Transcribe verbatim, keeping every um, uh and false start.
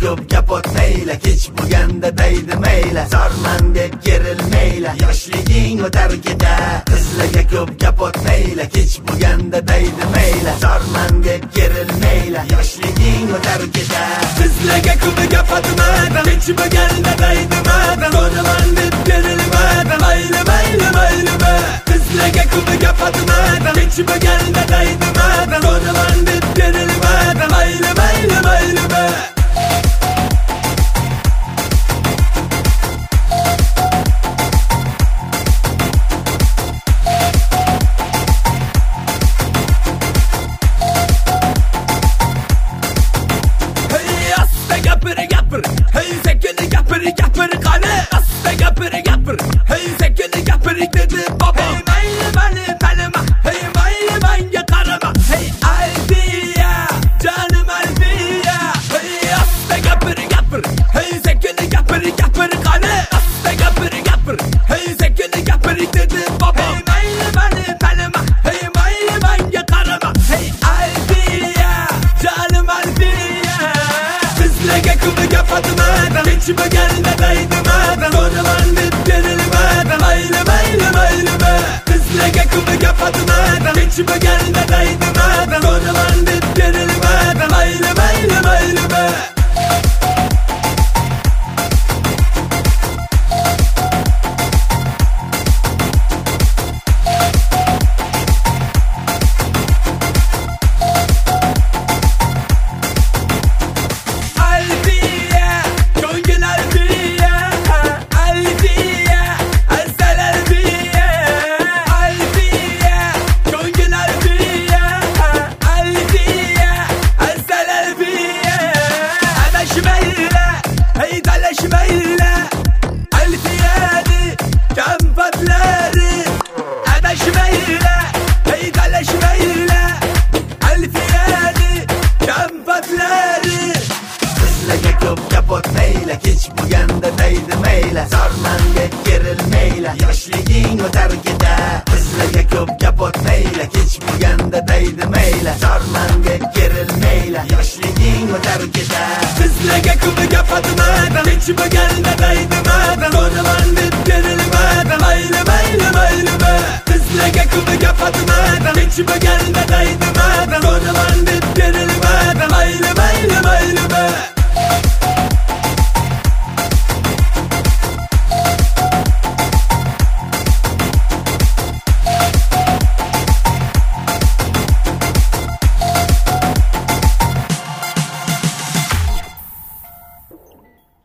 ko'p gap o'tmayla, kech bo'lganda deydi mayla, zorman deb gerilmayla, yoshliging o'tar keta. Qizlarga ko'p gap o'tmayla, kech bo'lganda deydi mayla, zorman deb gerilmayla, yoshliging o'tar keta. Qizlarga ko'p gap o'tmayla, kech bo'lganda deydi mayla, zorman deb gerilmayla, mayli mayli mayli be. Qizlarga ko'p gap o'tmayla, kech bo'lganda deydi mayla, zorman deb gerilmayla, mayli mayli mayli be. Gapir gapir, hey sekin gapir gapir qani. Asta gapir gapir, hey sekin gapir dedi baba. Hey mayli mani tanima, hey mayli menga qarama. Hey Alfiya, canım Alfiya. Hey asta gapir gapir, hey sekin gapir gapir qani. Asta gapir gapir, hey sekin gapir dedi baba. Hey mayli mani tanima, hey mayli menga qarama. Hey Alfiya, canım Alfiya. Qizlarga ko'p gap o'tmayla, kech bo'lganda deydi mayla, zorman deb gerilmayla, mayli mayli mayli be. Qizlarga ko'p gap o'tmayla, kech bo'lganda deydi mayla, zorman deb gerilmayla, mayli mayli mayli be. Hey dalashmayla, Alfiyani kamfatları. Adashmayla, hey dalashmayla, Alfiyani kamfatları. Qizlarga ko'p gap o'tmayla, kech bo'lganda deydi mayla, zorman deb gerilmayla, yoshliging o'tar keta. Qizlarga ko'p gap o'tmayla, kech bo'lganda deydi mayla, zorman deb gerilmayla, yoshliging o'tar keta. Qizlarga ko'p gap o'tmayla, kech bo'lganda deydi mayla, zorman deb gerilmayla, mayli mayli mayli be. Qizlarga ko'p gap o'tmayla, kech bo'lganda deydi mayla, zorman deb